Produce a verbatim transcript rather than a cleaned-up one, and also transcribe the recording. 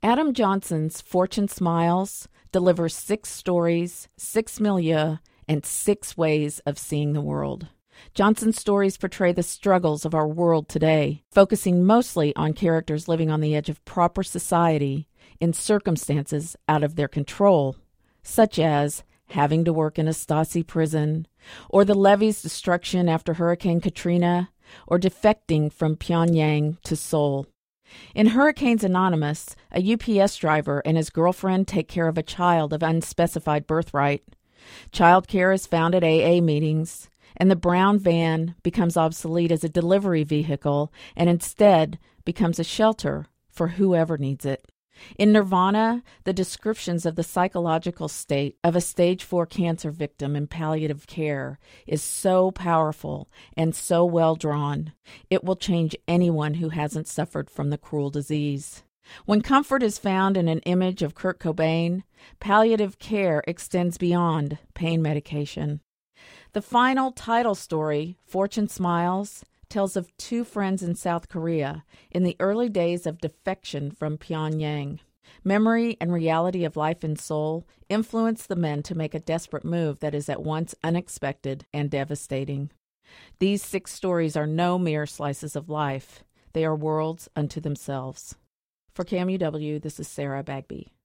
Adam Johnson's Fortune Smiles delivers six stories, six milieux, and six ways of seeing the world. Johnson's stories portray the struggles of our world today, focusing mostly on characters living on the edge of proper society in circumstances out of their control, such as having to work in a Stasi prison, or the levee's destruction after Hurricane Katrina, or defecting from Pyongyang to Seoul. In Hurricanes Anonymous, a U P S driver and his girlfriend take care of a child of unspecified birthright. Child care is found at A A meetings, and the brown van becomes obsolete as a delivery vehicle and instead becomes a shelter for whoever needs it. In Nirvana, the descriptions of the psychological state of a stage four cancer victim in palliative care is so powerful and so well drawn, it will change anyone who hasn't suffered from the cruel disease. When comfort is found in an image of Kurt Cobain, palliative care extends beyond pain medication. The final title story, Fortune Smiles, tells of two friends in South Korea in the early days of defection from Pyongyang. Memory and reality of life in Seoul influence the men to make a desperate move that is at once unexpected and devastating. These six stories are no mere slices of life. They are worlds unto themselves. For K M U W, this is Sarah Bagby.